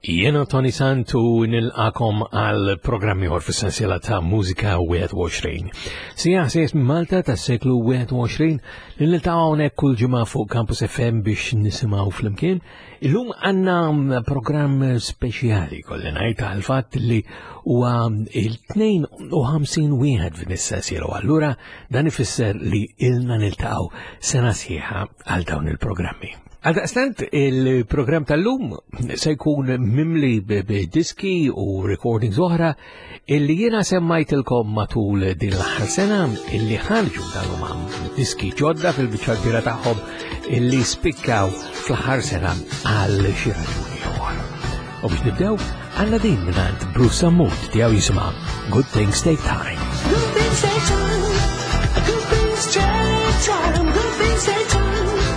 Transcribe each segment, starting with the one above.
Jena Tony Santu nil-akom għal programmi għor f-sensiela ta' Mużika 21. Sija sejs Malta ta' seklu 21 li nil-tawnek kull ġimgħa fuq Campus FM biex nisimaw fl-imkien. Illum għanna program speċjali kolli ngħid għal-fatt li huwa il-52 wieħed f'nis-sensiela u allura dan ifisser li ilna niltaqgħu sena sħiħa għal dawn il-programmi. Għadaqstant il-program tal-lum se jkun mimli b-diski u recordings oħra illi jiena semmajtilkom matul din l-aħħar sena illi ħarġu tal-lum diski ġodda fil-biċċardira tagħhom illi spikkaw fl-aħħar sena għal xi raġuni oħra. U biex nibdew għandna din mingħand Bruce Samut tiegħu jisimha Good Things Take Time. Good things take time. Good things take time. Good things take time.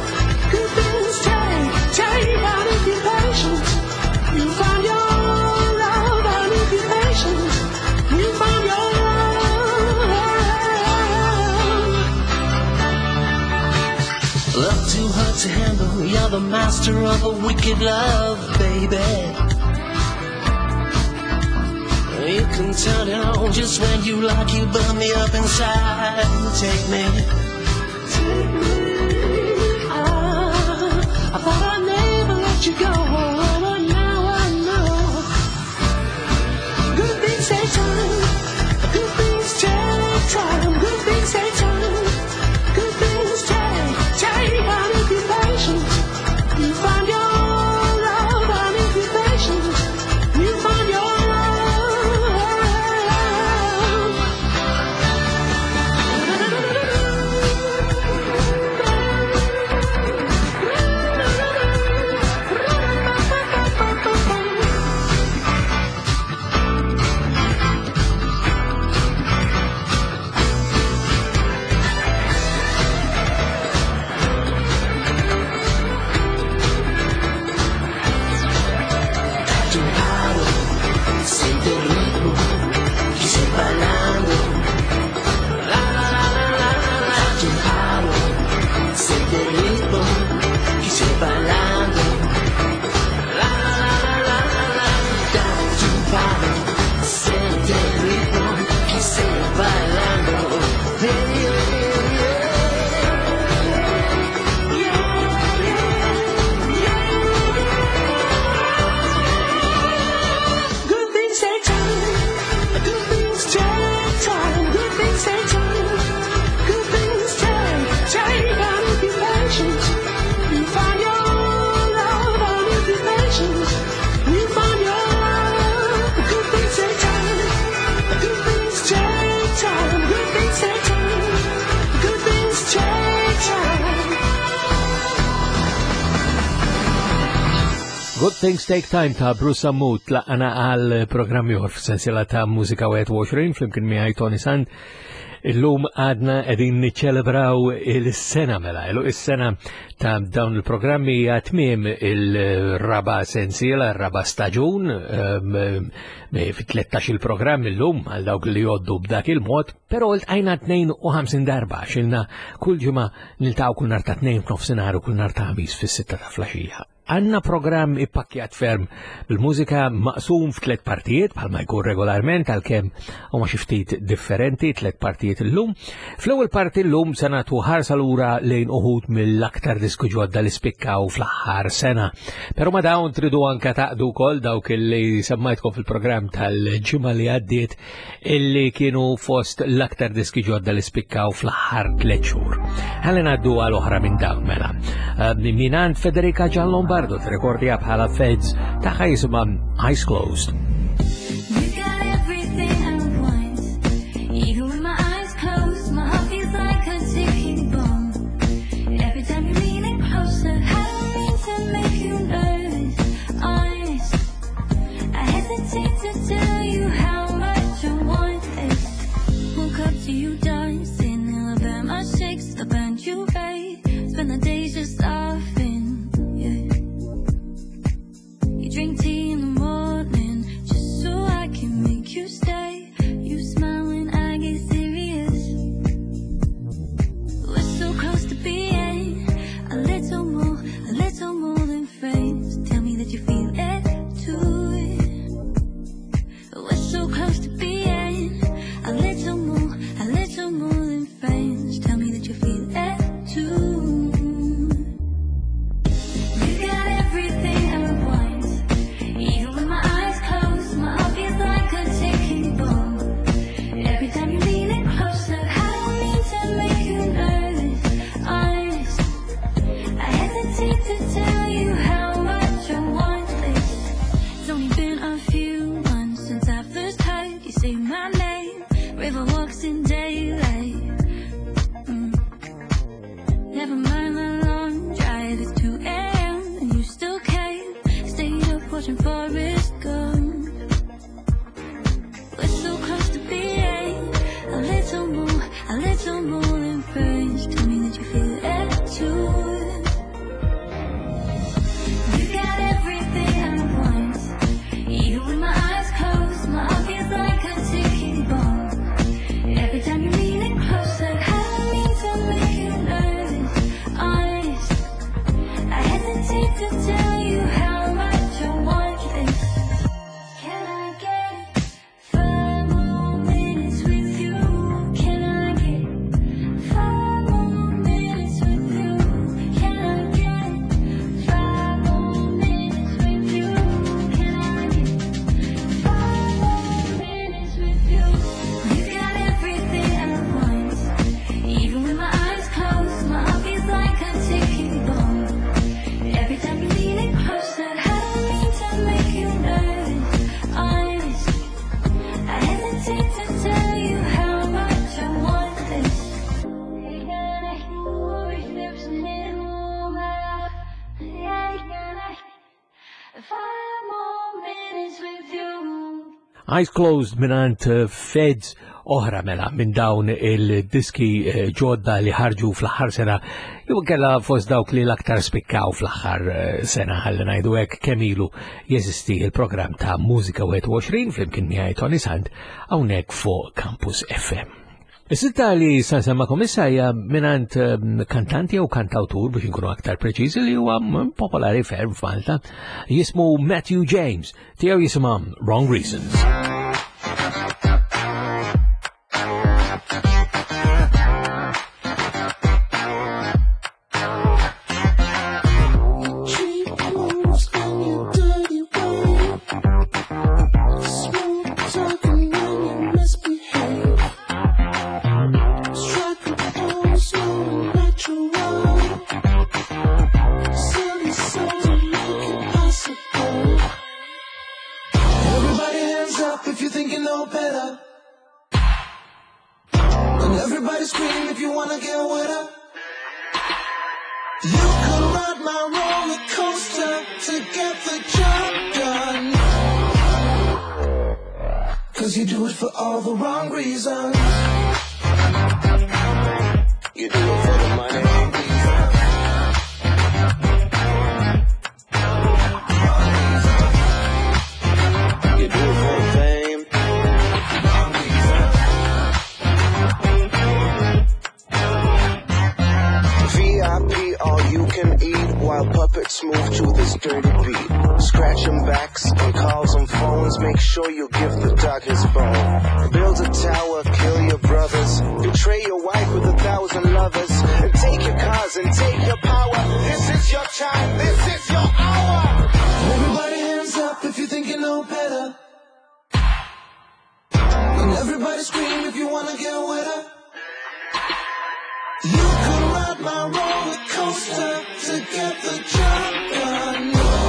To handle, you're the master of a wicked love, baby. You can turn it on just when you like. You burn me up inside. Take me. I thought I'd never let you go, but now I know. Good things take time. Good things take time. Good things take time. Good things take time. You find your love, and if you're patient, you find your Good Things Take Time ta' Bruce Samut laqana għal programmi għor f-sensiela ta' Mużika 21 flimkien miħaj Tony Sand. Illum għadna edin niċċelebraw il-sena mela, il-sena ta' dawn il-programmi għatmim il-raba sensiela, il-raba staġun, fit-13 il-programm illum għal dawk li joddu b'dak il-mod, pero għajna 52 darba, xilna kull ġima niltaw kull nar ta' 2 f'nofsinhar u kull nar ta' ħamis fis-6 ta' flaxija. Għanna program ippakjat ferm bil-mużika maqsum f'3 partijiet bħalma jkun regolarment għal-kem u ma xiftit differenti 3 partijiet l-lum. Fl-ewwel parti l-lum se nagħtu ħarsa lura lejn uħud mill-aktar disku ġodda li spikkaw fl-aħħar sena. Però ma dawn tridu anka taqdu wkoll dawk li semmajtkom fil-programm tal-ġimgħa li għaddiet illi kienu fost l-aktar diski ġodda li spikkaw fl-aħħar 3 xhur. Ħalli ngħaddu għal oħra minn dawn mela. Minant Federica Gianlombardo t-rekordja bħala Feds taħħa jisimha Eyes Closed. You got everything I want. Even with my eyes closed, my heart feels like a ticking bomb. Every time you lean in closer, I don't mean to make you nervous. Honest, I hesitate to tell you how much I want this. Woke up to you dancing, Alabama shakes, the band you rate. Spend the days just laughing. Drink tea in the morning just so I can make you stay. You smile when I get serious. We're so close to being a little more than friends. Tell me that you feel it too. is gone. We're so close to being a little more than friends. Tell me that you feel it too. You got everything I want. Even with my eyes closed, my heart feels like a ticking bomb. Every time you lean it closer, I don't mean to make you nervous. Honest, I hesitate to tell you how much I want this. Can I get 5 more minutes with you? Can I get 5 more minutes with you? Can I get 5 more minutes with you? Can I get 5 more minutes with you? You got everything I want. Even with my eyes closed, my heart feels like a ticking bomb. Every time you lean it closer, I don't mean to make you nervous. Honest, I hesitate to tell you how much I want this. Five more minutes with you. Eyes Closed minant Feds oħra mela minn dawn il-diski ġodda li ħarġu fl-aħħar sena jew kella fost dawk li l-aktar spikkaw fl-aħħar sena ħalli ngħidu hekk kemm ilu jeżisti il-programm ta' Mużika 21 flimkien miegħi Tony Sand hawnhekk fuq Campus FM. Is-sitta li sa semmakom issa hija minant kantanti jew kantawtur biex inkunu aktar preċiżi li huwa popolari ferm f'Malta jismu Matthew James, tiegħu jisimha Wrong Reasons. Cheap moves and your dirty way. Smooth talking when you misbehave. Strike a pose, no natural. Silly songs that make it possible. Everybody hands up if you think you know better. And everybody scream if you wanna get wetter. You could ride my roller coaster to get the job done. 'Cause you do it for all the wrong reasons. You do it for the money. You do it for the fame. VIP, all you can eat, while puppets move to this dirty beat. Scratching backs and calls on phones, make sure you give the dog his bone. Build a tower, kill your brothers, betray your wife with 1,000 lovers, and take your cars and take your power. This is your time, this is your hour. Everybody hands up if you think you know better. And everybody scream if you wanna get wetter. You could ride my roller coaster to get the job done.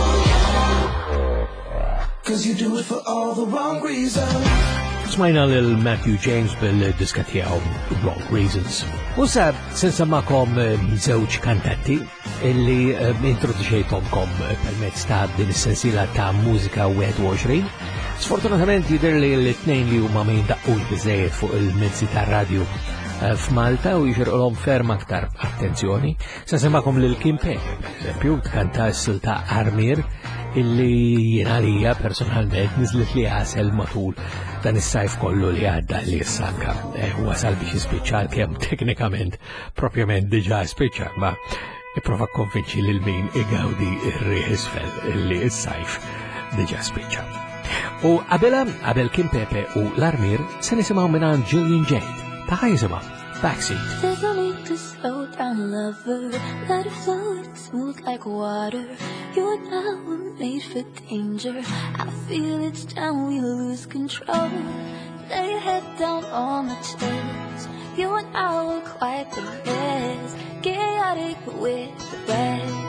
'Cause you do it for all the wrong reasons. Smajna lil Matthew James bil-diska tiegħu Wrong Reasons. U sab se nsemmakom żewġ kantanti illi introduċejtomkom permezz ta' din is-sensiela ta' Mużika 21. Sfortunatament jidher li l-tnejn li huma ma jindaqqux biżejjed fuq il-mezzi tar-radju f'Malta u jixirqolhom ferm aktar attenzjoni. Se nsemmakom lil Kim Pepe, pereżempju, tkanta s-silta Armir illi jiena lija personalment niżlet li għasel matul dan is-sajf kollu li għadda li s-sanka wasal biex jispiċċa kemm teknikament propjament diġà spiċċa, ma ipprova konvinċi lil min igawdi ir-riħ isfel illi s-sajf diġà spiċċa. U qabel Kim Pepe u l-Armir se nisimgħu minn Julian Jade ta' jisimha Backseat. There's no need to slow down, lover. Let it flow, it's smooth like water. You and I were made for danger. I feel it's time we lose control. Lay your head down on my chest. You and I were quite the best. Chaotic, but with the best.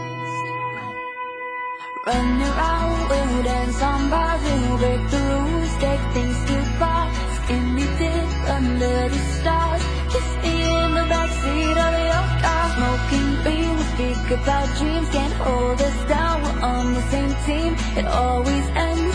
Run around, we'll dance on bars, we'll break the rules, take things too far. Skin me deep under the stars. Kiss me in the backseat of your car. Smoking green, we speak about dreams. Can't hold us down, we're on the same team. It always ends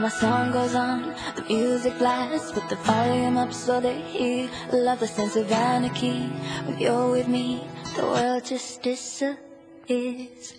my song goes on, the music blasts with the volume up so they hear. Love the sense of anarchy. When you're with me, the world just disappears.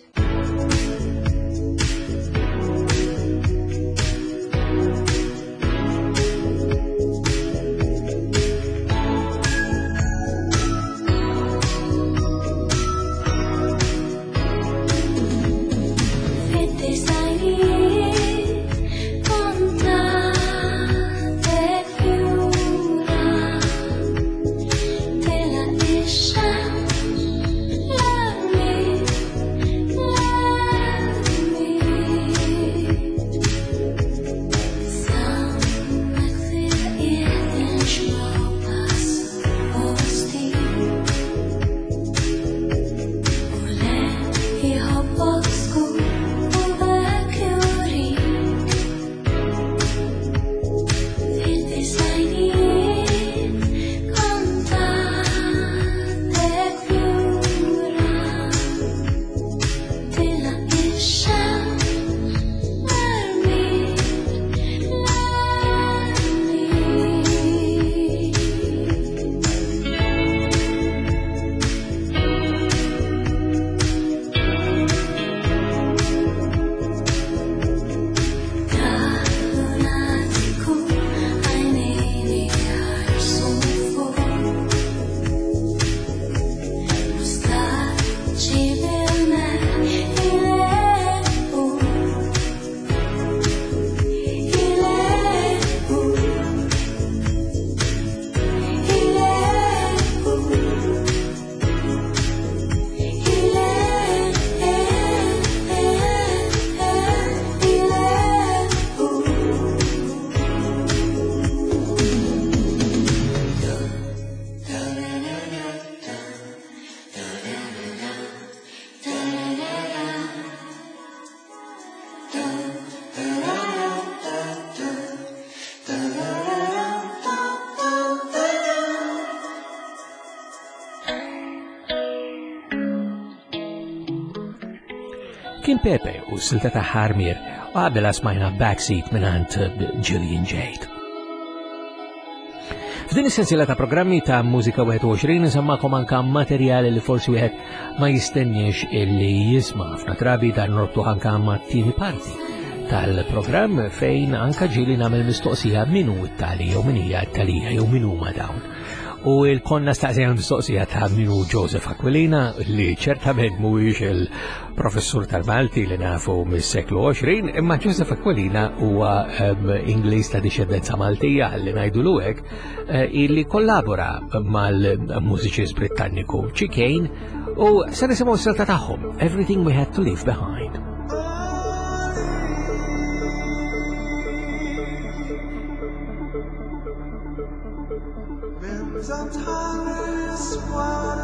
Kien Pepe u silta ta' Ħarmier u qabel smajna Backseat minant Gillian Jade. F'din is-sensiela ta' programmi ta' Mużika 21 nsemmakom anka materjali li forsi wieħed ma jistenniex illi jisma' ħafna drabi dan nortu anka mat-tieni parti tal-programm fejn anka ġieli nagħmel mistoqsija min hu t-tali jew min hija t-talija jew min huma dawn. U il-konna staqsija mistoqsija ta' minu Joseph Aquilina li ċertament mhuwiex il-professur tal-Malti li nafu mis-seklu 20, imma Joseph Aquilina huwa Ingliż ta' dixxendenza Maltija li ngħidulu hekk illi kollabora mal-mużiċist Britanniku Chicane u se nisimgħu s-silta tagħhom Everything We Had to Leave Behind. Sometimes what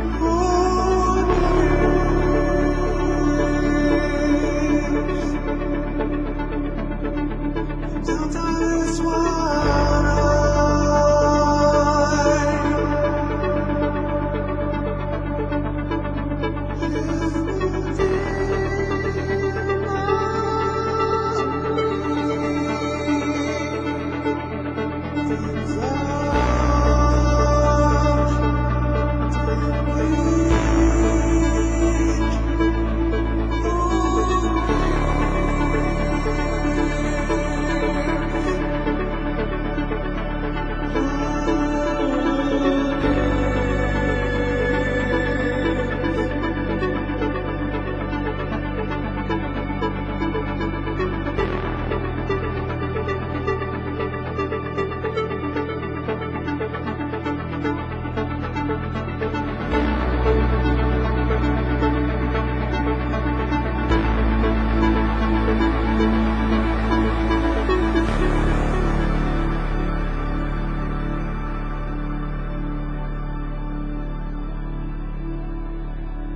I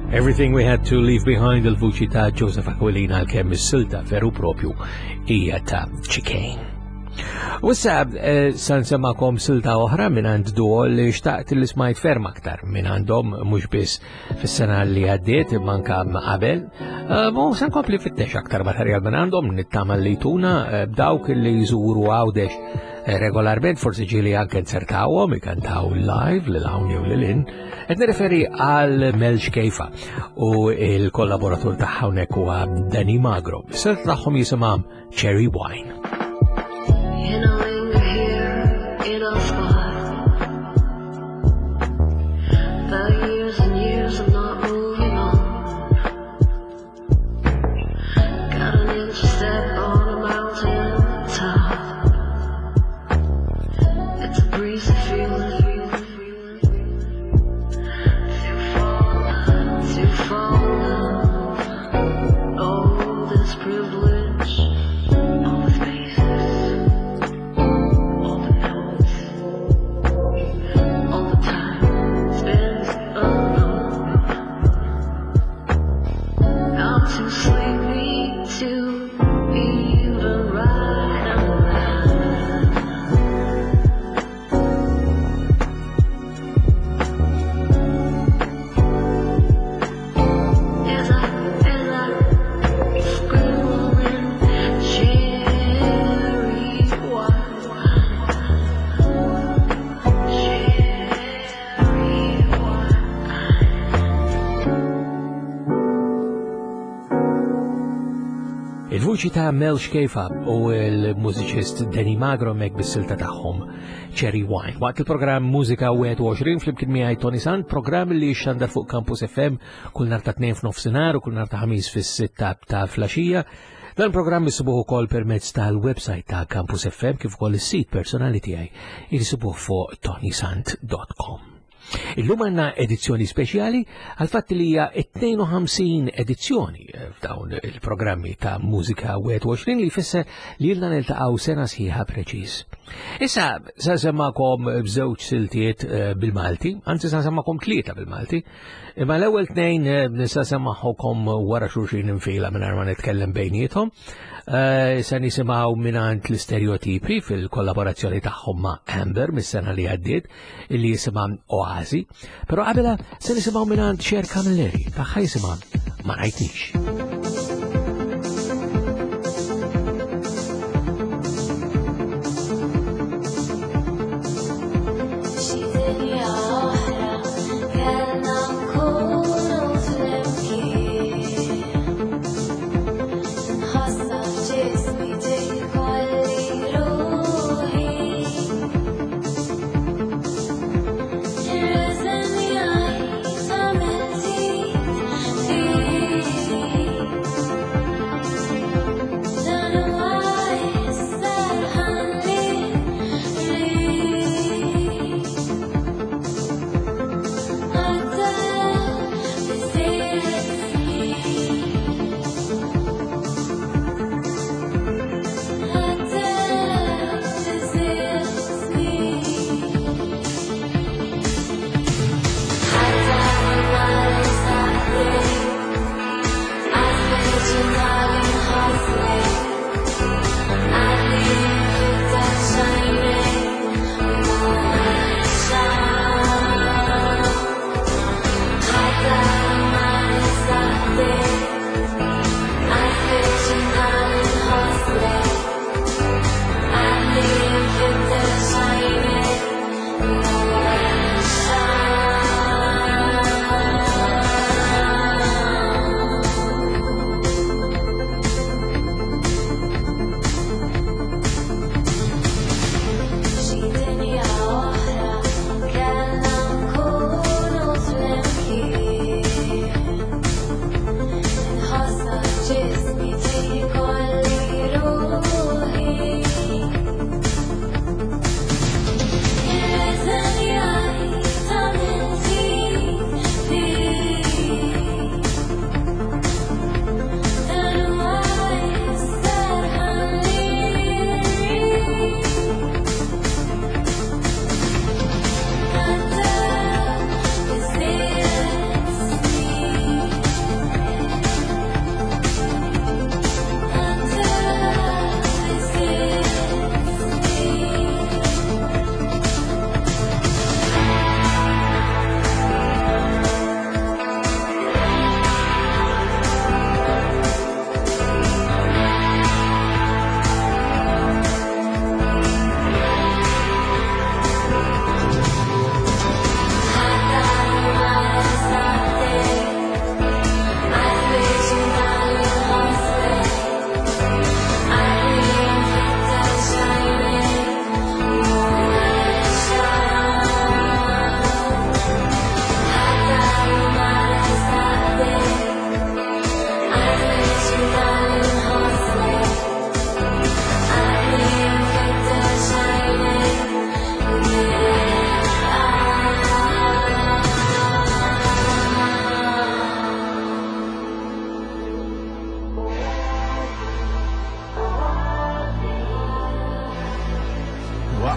Everything We Had to Leave Behind il-vuċi ta' Joseph Aquilina għal-kemm is-silta veru propju hija ta' Chicane. Wissa san semmakom silta oħra minn għand duo li xtaqt li smajt ferm aktar minn għandhom mhux biss fis-sena li għaddiet manka qabel. San kompli fittex aktar materjal minn għandhom nittama li tuna b'dawk li jżuru għawdex regolarment forsi ġili anke nsertawhom ikantaw live lil hawn jew lil in. Qed nirreferi għal Mel Xkejfa u l-kollaboratur tagħha hawnhekk huwa Danny Magro. Is-silta tagħhom jisimha Cherry Wine. And I linger here in our spot. The years and years of not moving on. Got an inch step on a mountain top. It's a breezy feeling. To fall in love. Oh, this privilege. All the spaces. All the notes, all the time spent alone. I'm too sleepy to even write out loud. As I scribble in cherry wine. Il-vuċi ta' Mel Xkejfa u l-mużiċist Danny Magro mek bis-silta tagħhom Cherry Wine. Waqt il-programm Mużika 21 flimkien miegħi Tony Sant, programm li xandar fuq Campus FM kull nhar ta' 2 f'nofsinhar u kull nhar ta' ħamis fis-6 ta' flaxija. Dan programm isibuh ukoll permezz tal-website ta' Campus FM kif ukoll is-sit personali tiegħi jisibuh fuq tonysant.com. Illum għandna edizzjoni speċjali għal fatt li hija 52 edizzjoni f'dawn il-programmi ta' Mużika 21 li jfisser li lna niltaqgħu sena sħiħa preċiż. Issa sa semmakom b'żewġ siltiet bil-Malti, anzi sa semmakom tlieta bil-Malti, imma l-ewwel tnejn nista' semmaħħukom wara xulxin infila mingħajr ma nitkellem bejniethom. Se nisimgħu mingħand l-Istereotipi fil-kollaborazzjoni tagħhom ma' Amber mis-sena li għaddiet illi jisimha Oasi, però qabela se nisimgħu mingħand Cher Camilleri tagħha jisimha Ma Rajtnix. Tears in the eyes, I'm in tears.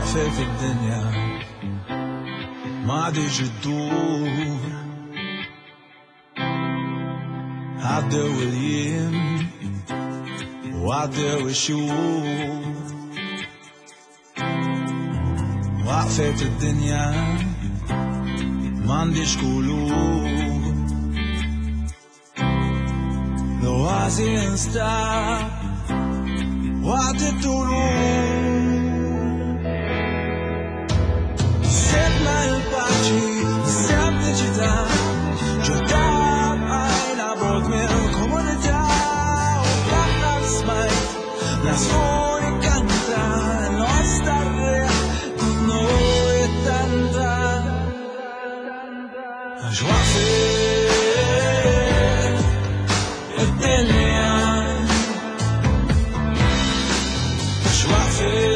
waqfet id-dinja m'għadix iddur għaddew il-jiem u għaddew ix-xhur waqfet id-dinja m'għandix kulur l-oasi instab waqt it-tulur sebna il-paċi sempliċità ġodab għajna bort mill-komunità u fl-aħna smajt nasfur ikkanta nostra r-reħ kunnu it-tanda għax waqfet id-dinja għax waqfet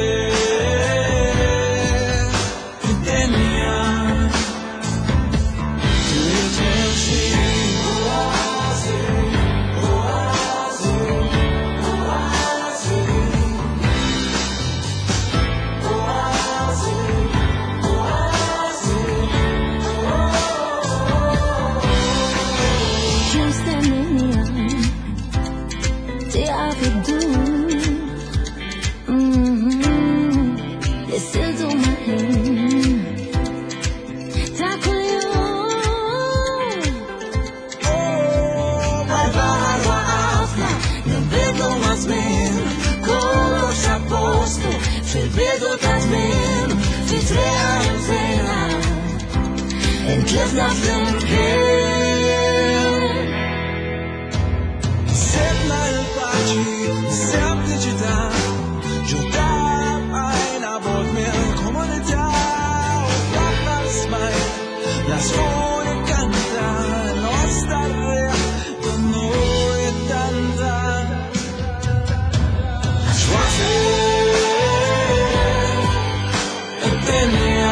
Ġifna fl-imkien sebna il-paċi sempliċità ġodab għajna bort mill-komunità u fl-aħna smajt nasfur ikkanta nostra r-reħ kunnu it-tanda għax waqfet id-dinja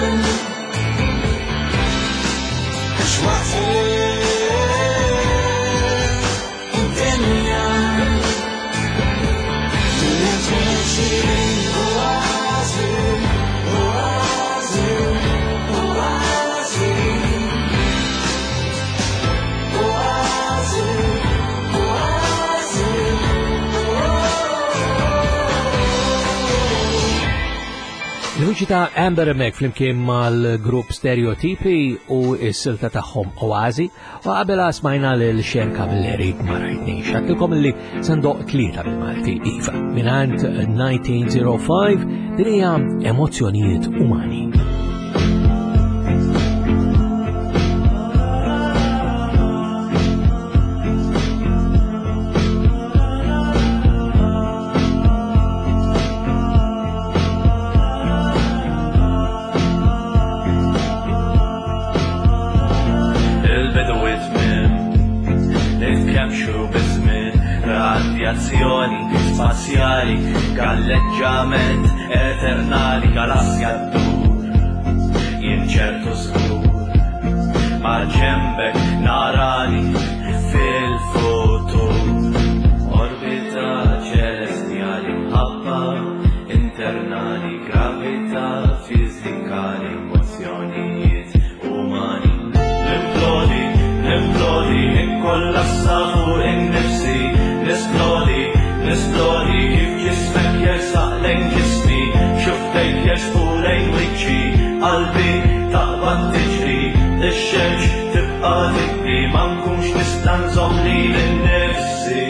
Il-vuċi ta' Amber Mek flimkien mal-grupp Stereotipi u s-silta tagħhom Oasi u qabela smajna l-Xem Kavalleri ma rajtniex. Għattilkom li sandoq tlieta bil-Malti Iva minant 1905 din hija Emozzjonijiet Umani. Spazjali, galleġġament eternali, galassja d-dur, jinċertu skur, maġembek narani fil-futur, orbita ċelestjali, ħabba internali, gravita fizikali, emozjonijiet umani. L-implodi, ikkollassa fuq in-nifsi, l-esplodi kif ġismek jersaq lejn ġismi xuftejk jersqu lejn wiċċi qalbi taqbad tiġri ix-xemx tibqa' tikri ma nkunx nista' nżomm lil innifsi.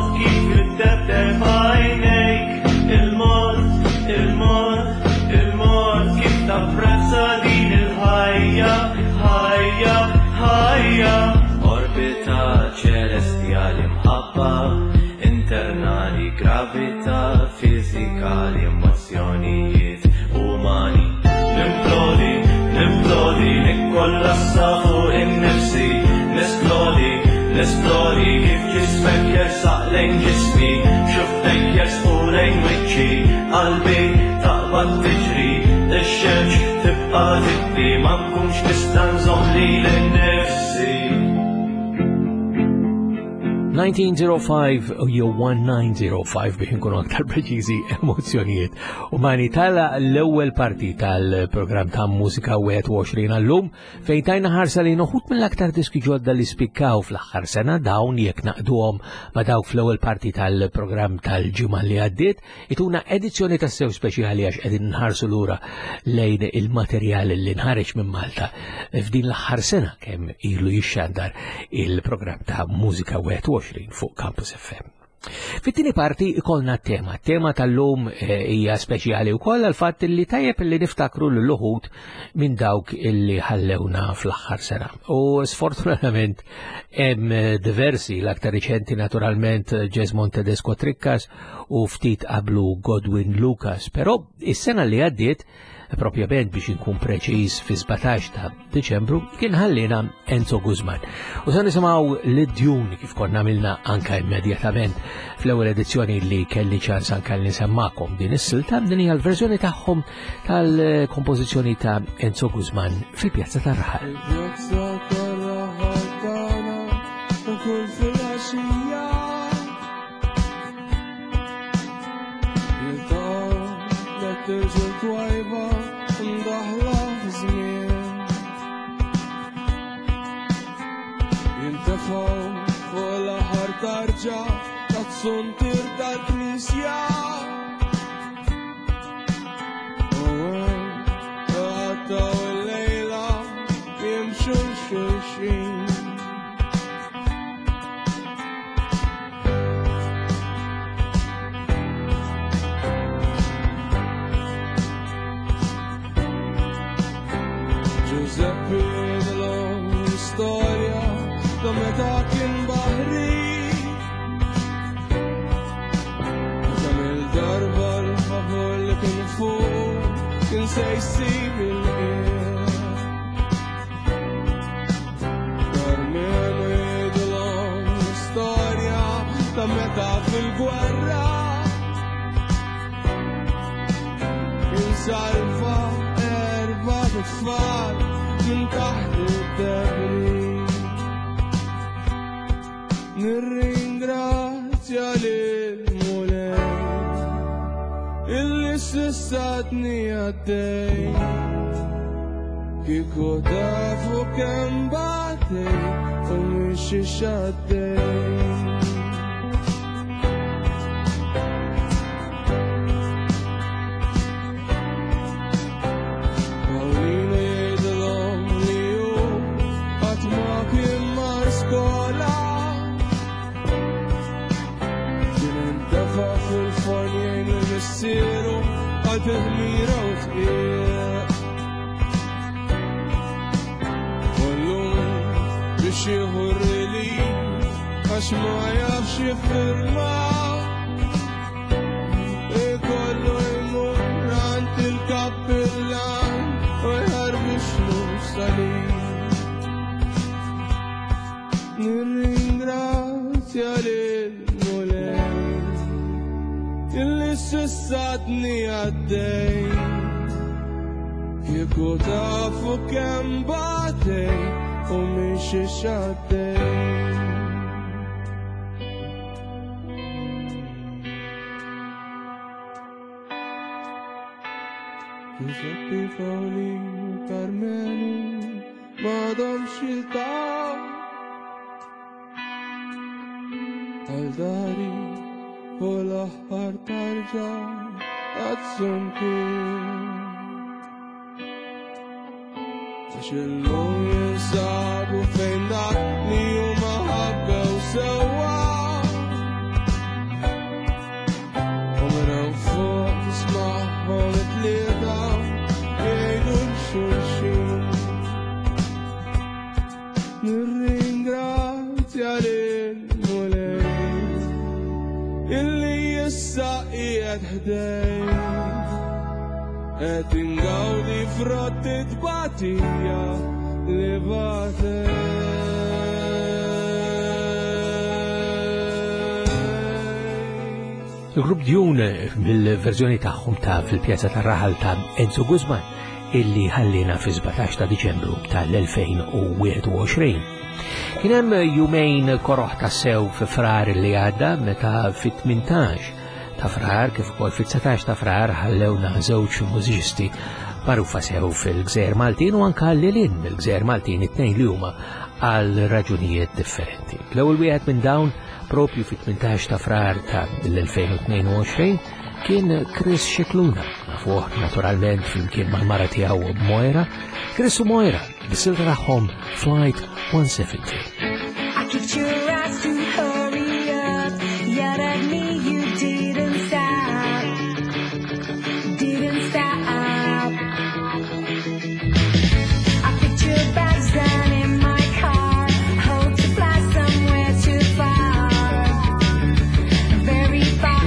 il-mod nesplori kif ġismek jersaq lejn ġismi xuftek jersqu lejn wiċċi qalbi taqbad tiġri ix-xemx tibqa' tiddi ma nkunx nista' nżomm lil innifsi 1905 jew 1905 biex nkunu aktar preċiżi emozzjonijiet u mani tala l-ewwel parti tal-programm ta' Mużika 21 għallum fejn tajna ħarsa li noħut mill-aktar diski ġodda li spikkaw fl-aħħar sena dawn jekk naqduhom ma dawk fl-ewwel parti tal-programm tal-ġimgħa li għaddiet ituna edizzjoni tas-sew speċjali għax qegħdin nħarsu lura lejn il-materjal li nħareġ minn Malta f'din l-aħħar sena kemm ilu jixxandar il-programm ta' Mużika 21 fuq Campus FM. Fit-tieni parti ikolna tema tal-lum hija speċjali wkoll għal fatt li tajjeb li niftakru l-luħud minn dawk illi ħallewna fl-aħħar sena. U sfortunatament hemm diversi l-aktar riċenti naturalment Jesmond Tedesco Trickas u ftit qablu Godwin Lucas, però is-sena li għaddiet propjament biex inkun preċiż fi 17 ta' Deċembru kien ħallina Enzo Guzman. U sa nisimgħu l-Dune kif konna għamilna anka immedjatament fl-ewwel edizzjoni li kelli ċans anka li nisemmakom din is-silta din hija l-verżjoni tagħhom tal-kompożizzjoni ta' Enzo Guzman fil-Pjazza tar-Raħal. Il-Pjazza tar-Raħal tagħna u kull filgħaxija jiltaw letterġu twajba ndaħla żmien jintefgħu fuq l-aħħar tarġa tat-suntir tal-Knisja u għattaw il-lejla jimxu xulxin Giuseppe dell'storia da meta kien baħri kemm il-darba l-ħabur li kien fuq kien se jsib il-qiegħ Carmen jgħidulhom l-istorja ta' meta fil-gwerra kien salva erba' tfal minn taħt id-debri nirringrazzja lil-mulej illi s'issatni għaddej kieku tafu kemm bagħtej u mhix xaddej Siru għal-fihmira u tqieq Kollum biex jieħu r-relif għax ma jafx jiffirma Ikollu jmur għand il-kappillan u jħarbixlu salib Nirringrazzja lil-mulej illi s'issatni għaddej kieku tafu kemm bagħtej u mhix xaddej Giuseppe Paoli u Carmenu m'għadhomx jiltaqgħu għal dari u l-aħħar tarġa għad-suntir għax illum jinsabu fejn dak li huma ħabbew sewwa u minn fuq tisma'hom it-tlieta jgħidu l-xulxin nirringrazzja lil-mulej illi jissa qiegħed ħdej qed ingawdi frott it-tbatija li bagħtej Il-grupp Dune mill-verżjoni tagħhom ta' fil-pjazza tar-raħal ta' Enzo Guzman illi ħallina fi 17 ta' Diċembru tal-2021. Kien hemm jumejn koroħ ta' sew fi frar li għadda meta fit-18 ta' frar kif ukoll fit-19 ta' frar ħallewna żewġ mużiċisti magħrufa sew fil-Gżejjer Maltin u anke lilin mill-Gżejjer Maltin it-tnejn li huma għal raġunijiet differenti. L-ewwel wieħed minn dawn propju fit-18 ta' frar ta' l-2022 kien Chris Scicluna, nafuh naturalment flimkien mal-mara tiegħu Moira. Chris u Moira bis-silta tagħhom Flight 170. I kicked your ass to hurry up. Yet at me you didn't stop. Didn't stop. I picked your bags down in my car. Hope to fly somewhere too far. Very far.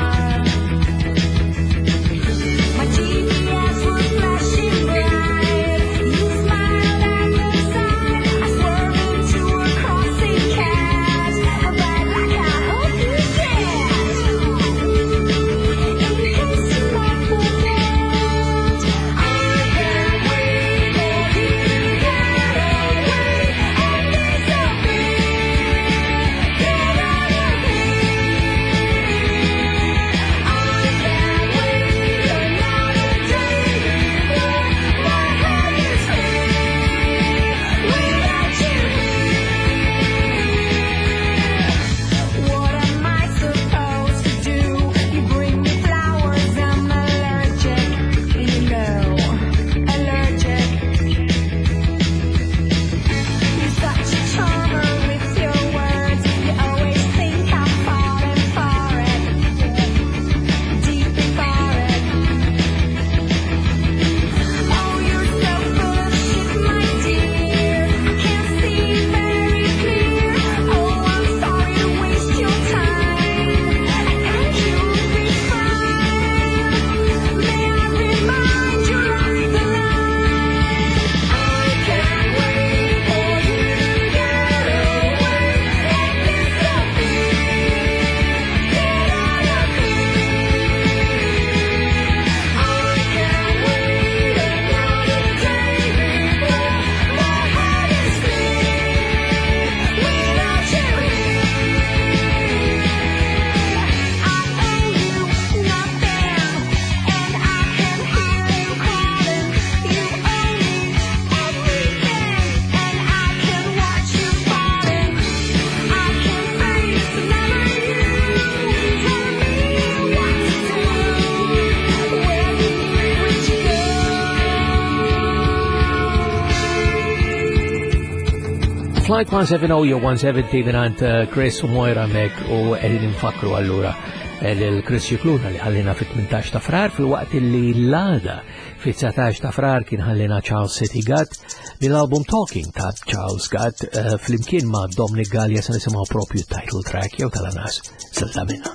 My GPS was flashing bright. You smiled at the side. I swerved into a crossing cat. But like I hope you get. In case you might forget, I can't wait for you to get away and disappear. Get out of here. I can't wait another day before my head is free without you here. What am I supposed to do? You bring me flowers, I'm allergic. You know, allergic. You're such a charmer with your words. You always think I'm falling for it, deeply for it. Oh, you're so full of shit, my dear. Can't see very clear. Oh, I'm sorry to waste your time, and you'll be fine. May I remind you of the line? I can't wait for you to get away and disappear. Get out of here. I can't wait another day before my head is free without you here. I owe you nothing, and I can hear you calling. You owe me everything, and I can watch you falling. I can face another you. Tell me what to do. Where would you go? Flight 170 jew 170 minant Chris u Moira mek u qegħdin infakru allura lil-Chris Scicluna li ħallina fit-18 ta' frar fil-waqt li l-għada fit-19 ta' frar kien ħallina Charles City Gatt mill-album Talking ta' Charles Gatt flimkien ma' Dominic Gallia se nisimgħu propju title track jew tal-anas silta minna.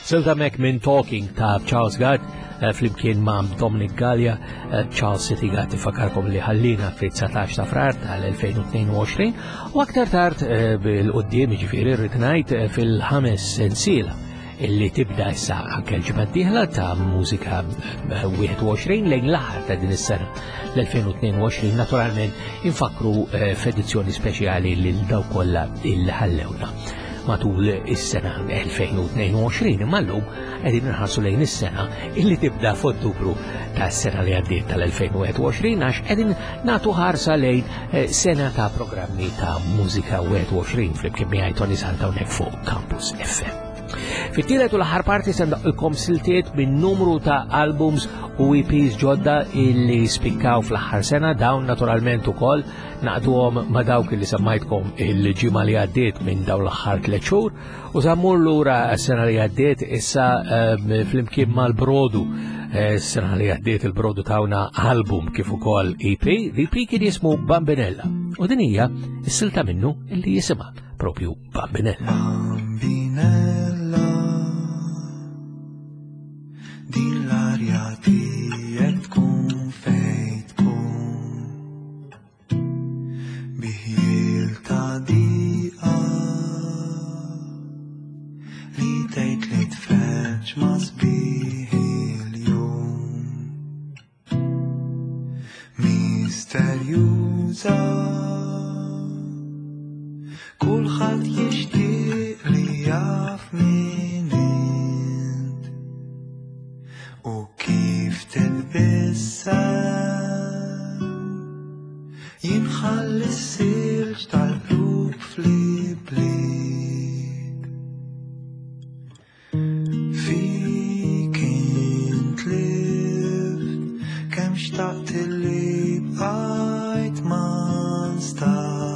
Silta mek minn Talking ta' Charles Gard flimkien ma' Dominic Gallia. Charles City Gard tifakarkom li ħallina fi-19 ta' frar tal-2022 u aktar tard bil-qoddim ġifieri rrid ngħid fil-5 sensiela illi tibda issa anke l-ġimgħa d-dieħla ta' mużika 21 lejn l-aħħar ta' din is-sena l-2022 naturalment infakru f'edizzjoni speċjali lil dawk kollha il ħallewna matul is-sena 2022 imma llum qegħdin inħarsu lejn is-sena illi tibda f'Ottubru tas-sena li għaddiet tal-2021 għax qegħdin nagħtu ħarsa lejn sena ta' programmi ta' mużika 21 flimkien miegħi Tony Santa hawnhekk fuq Campus FM. Fit-tielet u l-aħħar parti se ndaqilkom siltiet minn numru ta' albums u EPs ġodda illi spikkaw fl-aħħar sena dawn naturalment ukoll naqduhom ma' dawk illi semmajtkom il-ġimgħa li għaddiet minn dawn l-aħħar 3 xhur u żammur lura s-sena li għaddiet issa flimkien mal-Brodu. S-sena li għaddiet il-Brodu tawna album kif ukoll EP. L-EP kien jismu Bambinella u din hija s-silta minnu illi jisimha propju Bambinella. Bambinella, din l-arja tiegħek tkun fejn tkun, biħil ta' diqa li tgħid li tfeġġ ma sbieħ il-jum, misterjuża. Kulħadd jixtieq li jaf min int u kif titbissem jinħalli s-silġ tal-qlub fl-bliet fik int lift kemm xtaqt li bqajt ma nstabx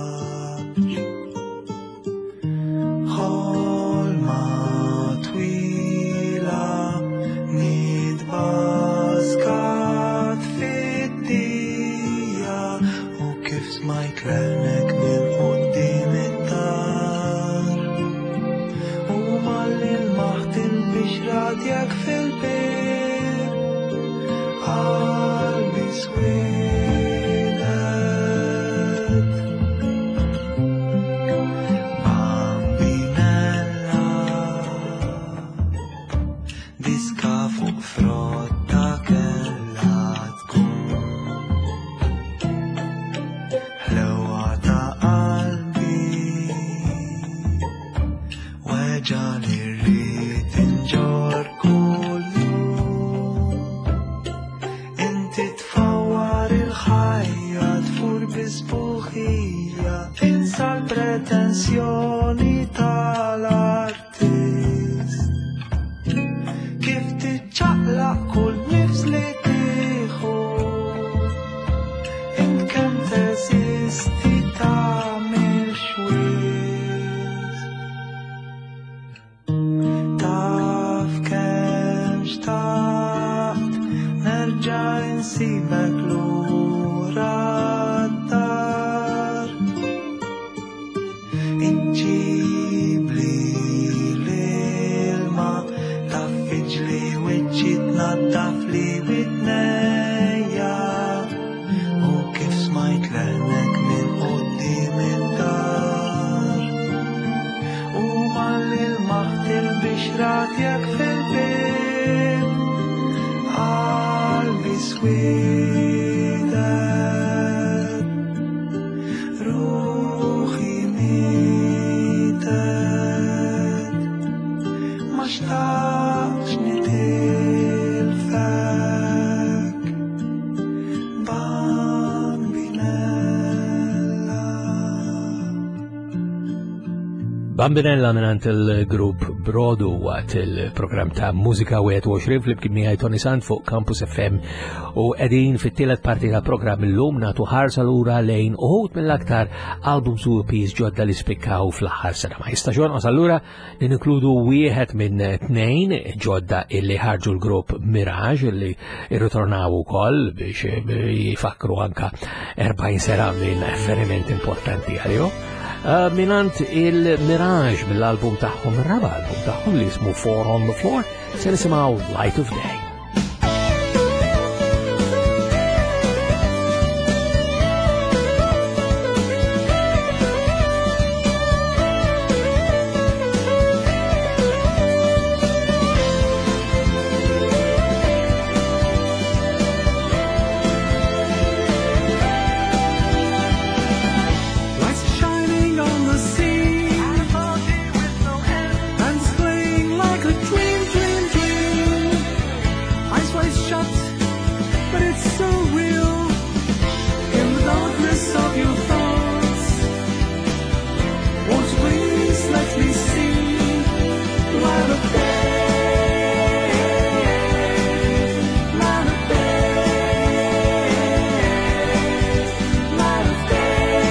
Klemek minn qudiem id-dar u mal-ilmaħt il-bixra tiegħek fil-bib qalbi swedet Bambinella diska fuq frotta kella tkun ġali rrit inġor kull jum inti tfawwar il-ħajja tfur bisbuħija insa l-pretenzjoni tal-artist kif tiċċaqlaq kull nifs li tieħu int kemm teżisti tagħmel xwies insibek lura d-dar iġġibli l-ilma taffiġli wiċċi tnaddaf li widnejja u kif smajt l-għenek minn qudiem id-dar u mal-ilmaħt il-bixra tiegħek fil-bib sweeted ruħi mietet ma xtaqx nitilfek Bambinella minant il-grupp Brodu għat il-program ta' Mużika 21 fl-imkien miegħi Tony Sant fuq Campus FM u qegħdin fit-tielet parti tal-programm illum nagħtu ħarsa lura lejn uħud mill-aktar albums u EPs ġodda li spikkaw fl-aħħar sena. Ma jistax jonqos allura li ninkludu wieħed minn 2 ġodda illi ħarġu l-grupp Mirage illi irritornaw ukoll biex jifakru anka 40 sena minn avveniment importanti għalihom. minant il-Mirage mill-album tagħhom, ir-raba album tagħhom li jismu Four on the Floor, se nisimgħu Light of Day. Lights shining on the sea, and swaying like a dream, dream, dream. Eyes wide shut, but it's so real. In the darkness of your thoughts, won't you please let me see light of day, light of day, light of day.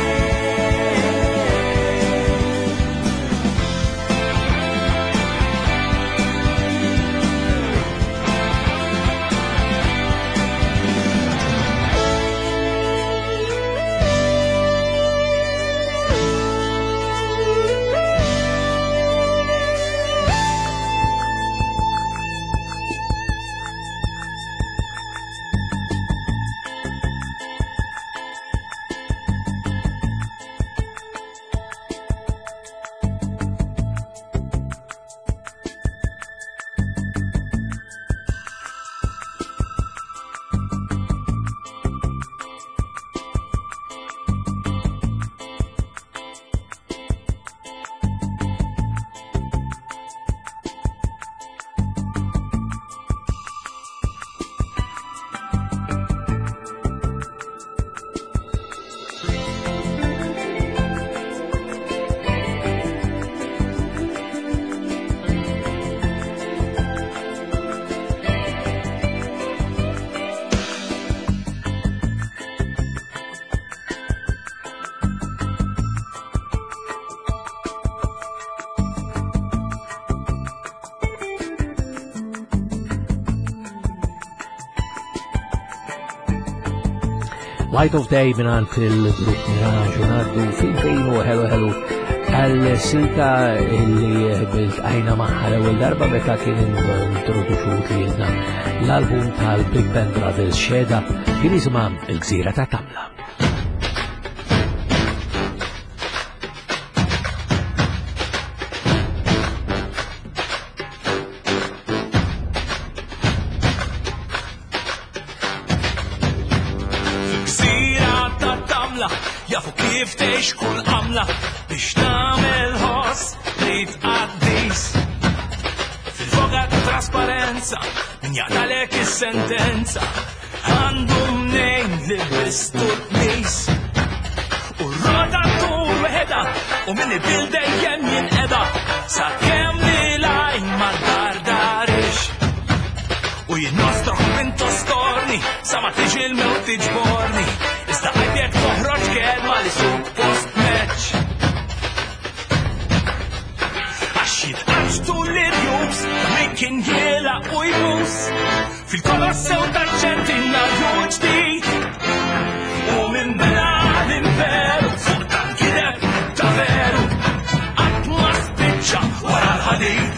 Light of Day minant il-grupp Mirage u naddu fil-fejn u ħelu għal-silta illi bil-għajna maħħa l-ewwel darba meta kien introduċut lilna l-album tal-Big Band Brothers Xeda kien jisimha Il-Gżira ta' Tamla. Gżira ta' Tamla, jafu kif teħx kull għamla biex tamel ħoss li tqaddis. Fil-foga ta' trasparenza, min jaqtalek is-sentenza, għandhom nejn li bistu t-nis. U rota tur weħeda, u min ibil dejjem jinqeda, sa' kem li lajn ma dardarix. U jinnostroħ bintu storni, sa' ma tiġi l-mewt tiġborni, iżda għajbjek toħroġ kelma li suppost meċ. Għax jitqaċtu l-irjus, min kien jela u jbus, fil-kolossew tal-ċentina ġdid. U minn bela l-imperu, fuq dan kideb ta' veru, għatma spiċċa wara l-ħadid.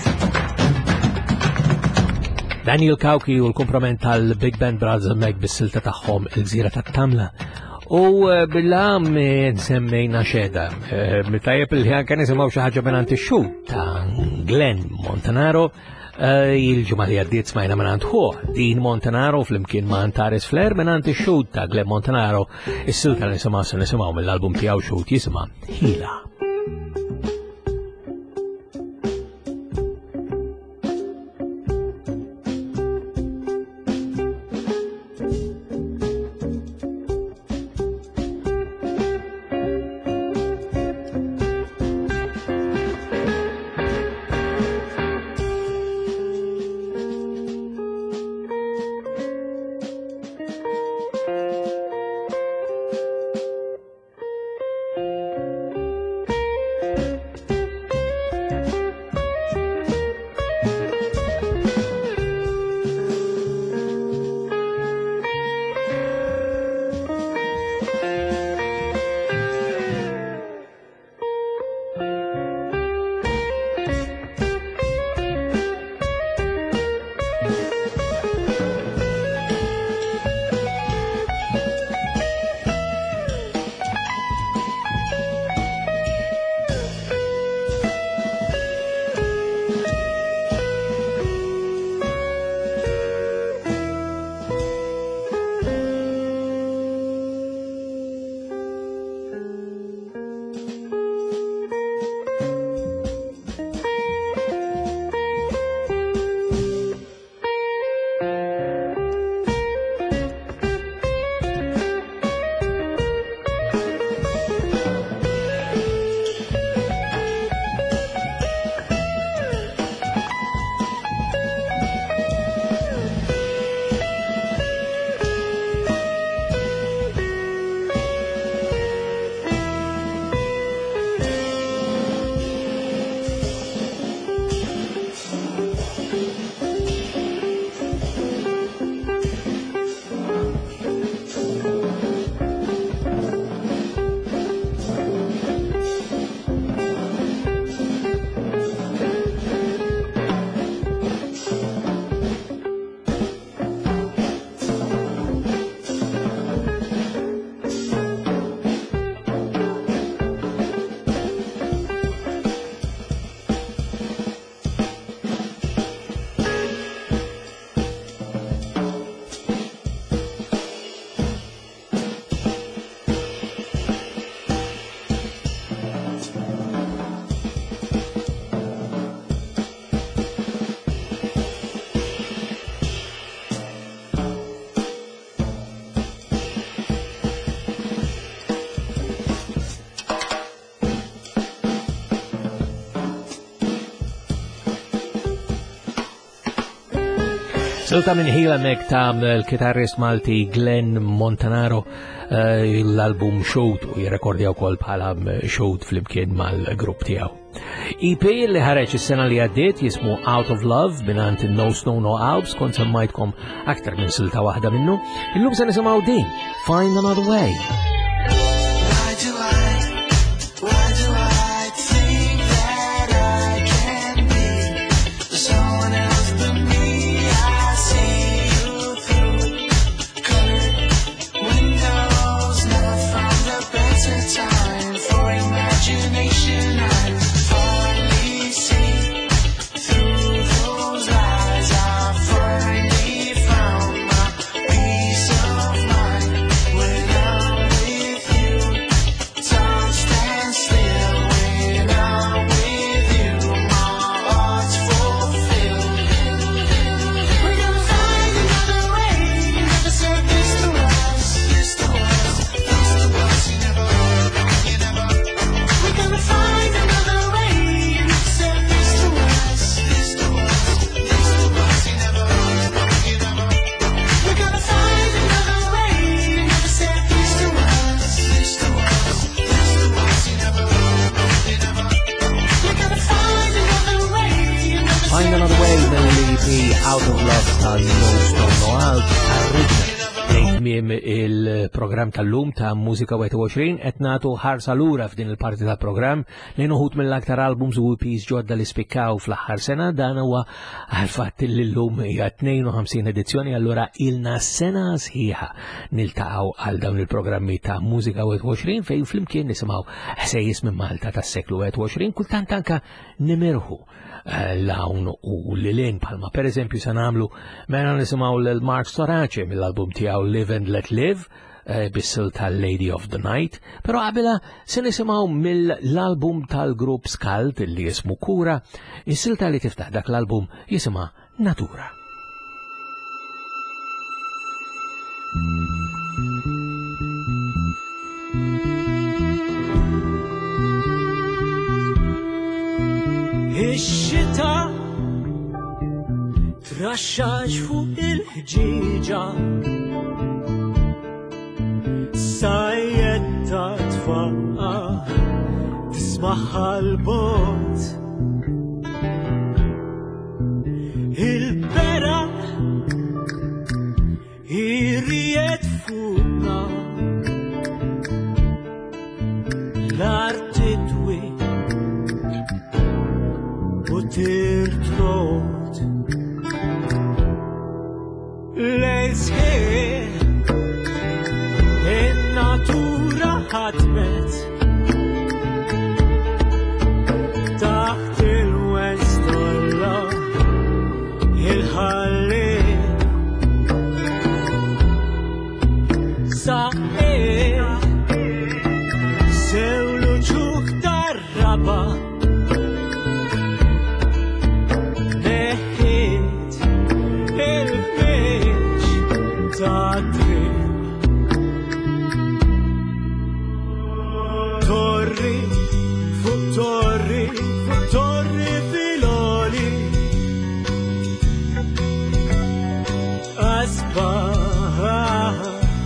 Daniel Kauki u l-komprament tal-Big Band Brothers mek bis-silta tagħhom Il-Gżira ta' Tamla. U bil-għam nsemmejna Xeda. Tajjeb il-ħjan kan nisimaw xi ħaġa minn ix-xut ta' Glenn Montanaro. Il-ġimgħa li għaddiet smajna minn ħu Dean Montanaro flimkien ma' Antares Flair minn ix-xut ta' Glenn Montanaro. Is-silta nisimgħu mill-album tiegħu xut jisimha Ħila. Silta minn ħila mek ta' l-kitarrist Malti Glenn Montanaro l-album Showed u jirrekordja wkoll bħala Showed fl-imkien mal-grupp tiegħu. EP li ħareġ is-sena li għaddiet jismu Out of Love binant No Snow No Alps, kont semmajtkom aktar minn silta waħda minnu. Illum se nisimgħu din Find Another Way. Il-program tal-lum ta' Mużika 21 qed nagħtu ħarsa lura f'din il-parti tal-programm li uħud mill-aktar albums u EPs ġodda li spikkaw fl-aħħar sena. Dan huwa għal-fatt li llum hija 52 edizzjoni, allura ilna sena sħiħa niltaqgħu għal dawn il-programmi ta' Mużika 21 fejn flimkien nisimgħu ħsejjes minn Malta tas-seklu 21, kultant anke nimirħu l-hawn u l-lin palma. Per eżempju se nagħmlu mela nisimgħu l-Mark Storace mill-album tiegħu Live and Let Live bis-sil tal-Lady of the Night, però qabela se nisimgħu mill-album tal-grupp Skald li jismu Kura, is-silta li tiftaħ dak l-album jisimha Natura. Ix-xita traxxax fuq il-ħġiġa sajjetta tfaqqa tismaħħa l-bot il-bera irriet fuqna l-arti twi u tirtrot lejsħieħ in-natura ħatmet taħt il-westolla il-ħalli saqqiet sewlu ġuħ tar-raba neħħiet il-biċ ta' torri fuq torri fuq torri filoli asbaħ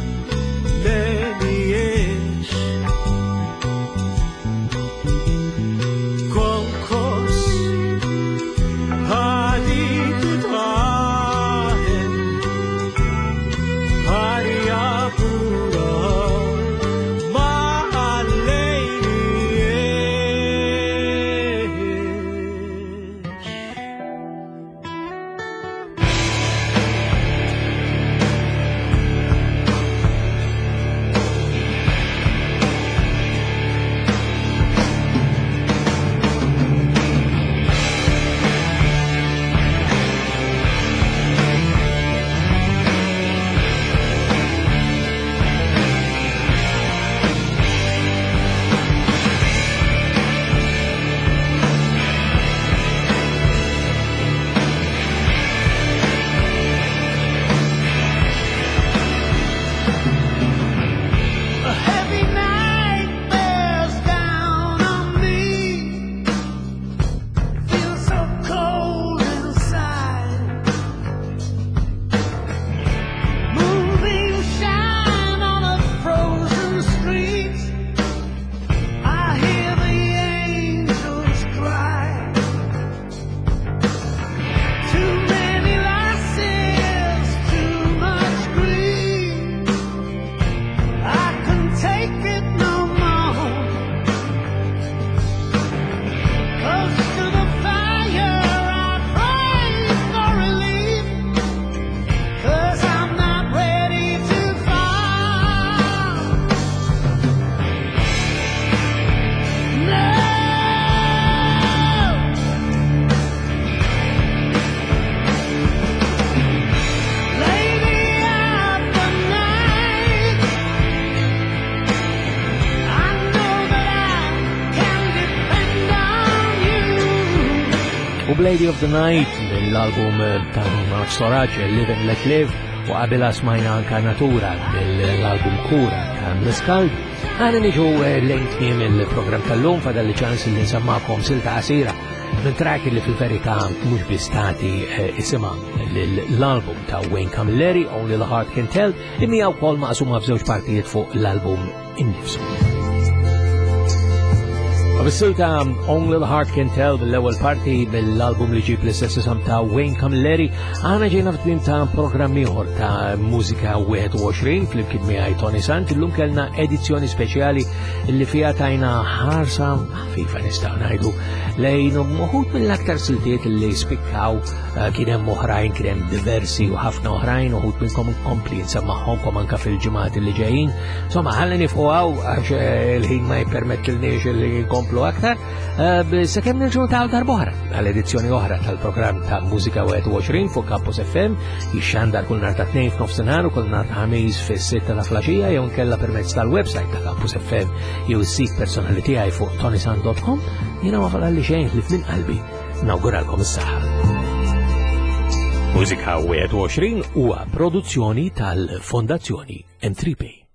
lenijiex konkos ħadi titħaħen ħarja pura Old Lady of the Night mill-album ta' Mark Storage Live and Let Live u qabela smajna anka Natura mill-album Kura ta' Miskald. Għana niġu lejn tmiem il-program tal-lum fadal ċans li nsammakom silta qasira minn track li fil-verità mhux bistati isimha l-album ta' Wayne Camilleri Only the Heart Can Tell li mija wkoll maqsuma f'żewġ partijiet fuq l-album innifsu. Bis-silta Only the Heart Can Tell bil-ewwel parti mill-album li ġib l-istess isam ta' Wayne Camilleri għana ġejna f'tmiem ta' programm ieħor ta' mużika 21 fl-imkien miegħi Tony Sant illum kellna edizzjoni speċjali li fiha tajna ħarsa ħafifa nistgħu ngħidu lejn uħud mill-aktar siltiet li spikkaw kien hemm oħrajn kien hemm diversi u ħafna oħrajn uħud minnkom inkompli nsemmaħħomkom anke fil-ġimgħat li ġejjin. Insomma ħalli nifqgħu għax il-ħin ma jippermettilniex li nkomplu aktar, sakemm nirġgħu ta' darb'oħra għall-edizzjoni oħra tal-programm ta' Mużika 21 fuq Campus FM jixxandar kull nhar ta' tnejn f'nofsinhar u kull nhar ta' ħamis fis-sitta ta' flaxija jew nkella permezz tal-website ta' Campus FM jew is-sit personali tiegħi fuq tonysant.com. Jiena ma falli xejn li f'min qalbi nawguralkom is-saħħa. Mużika 21 huwa produzzjoni tal-Fondazzjoni M3P.